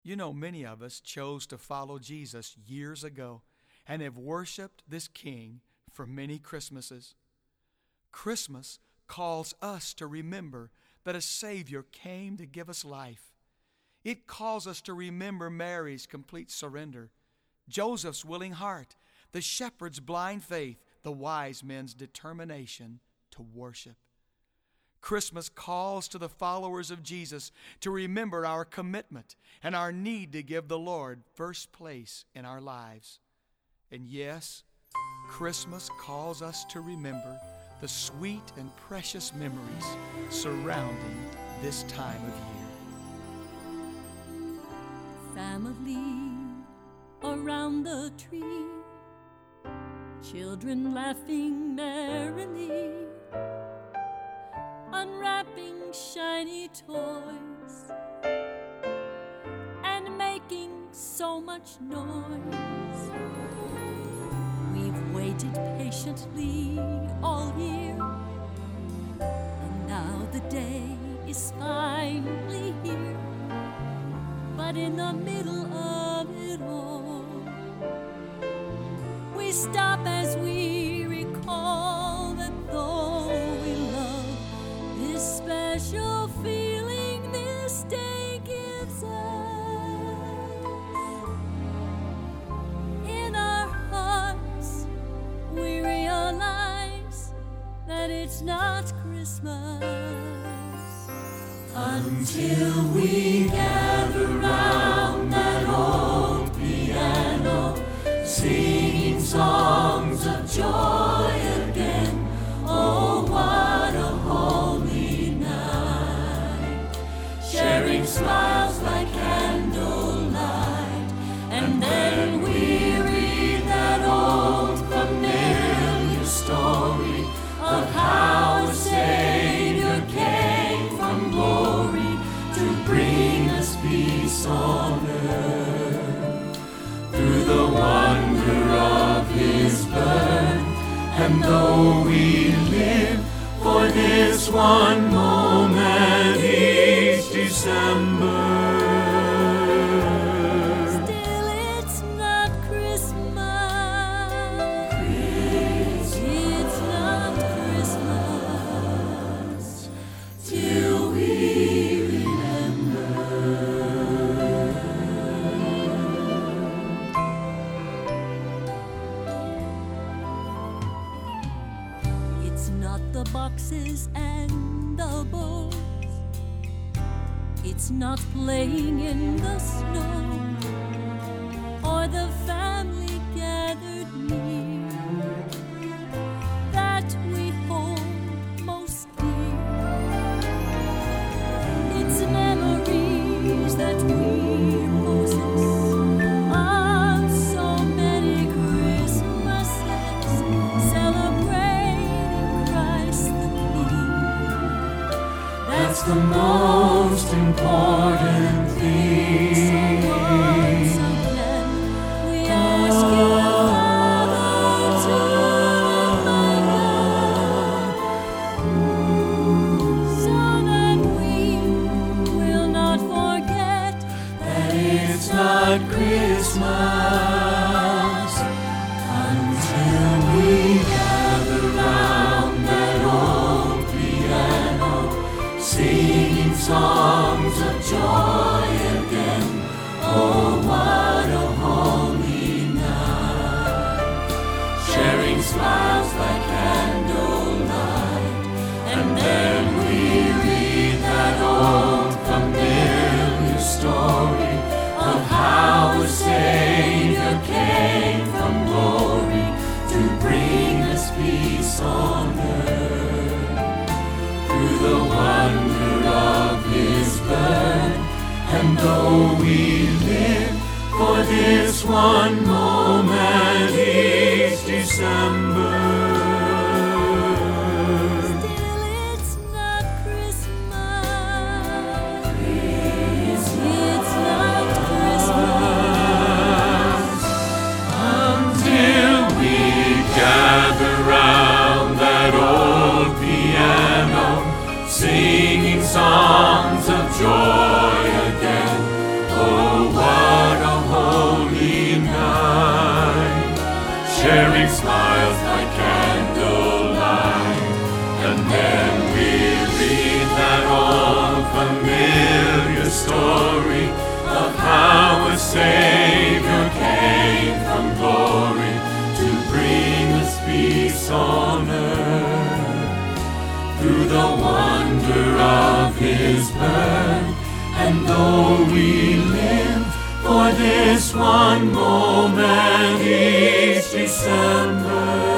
You know, many of us chose to follow Jesus years ago and have worshiped this King for many Christmases. Christmas calls us to remember that a Savior came to give us life. It calls us to remember Mary's complete surrender, Joseph's willing heart, the shepherd's blind faith, the wise men's determination to worship. Christmas calls to the followers of Jesus to remember our commitment and our need to give the Lord first place in our lives. And yes, Christmas calls us to remember the sweet and precious memories surrounding this time of year. Family around the tree, children laughing merrily, unwrapping shiny toys and making so much noise. We've waited patiently all year, and now the day is finally here. But in the middle of it all, we stop as we recall that though we love this special feeling this day gives us, in our hearts we realize that it's not Christmas until we gather round that old piano, singing songs of joy again. Oh, what a holy night, sharing smiles like candlelight. And then we read that old familiar story of how a Savior came from glory to bring us peace on earth through the wonder of His birth. And though we live for this one moment each December, still it's not Christmas. It's not Christmas till we remember. It's not the boxes and the bows, it's not playing in the snow, or the family gathered near that we hold most dear. It's memories that we possess of so many Christmases, celebrating Christ the King. That's the most important thing. So once again, we ask you, Father, to remind us, so that we will not forget that it's not Christmas until we gather round that old piano, singing songs of joy again. Oh, what a holy night, sharing smiles like candlelight. And then we read that old familiar story of how a Savior came from glory to bring us peace on earth through the wonder of His birth. And though we live for this one moment each December, still it's not Christmas. It's not Christmas until we gather round that old piano, singing songs of joy again. Oh, sharing smiles by candlelight. And then we read that old familiar story of how a Savior came from glory to bring us peace on earth. Through the wonder of His birth, and though we live for this one moment each December,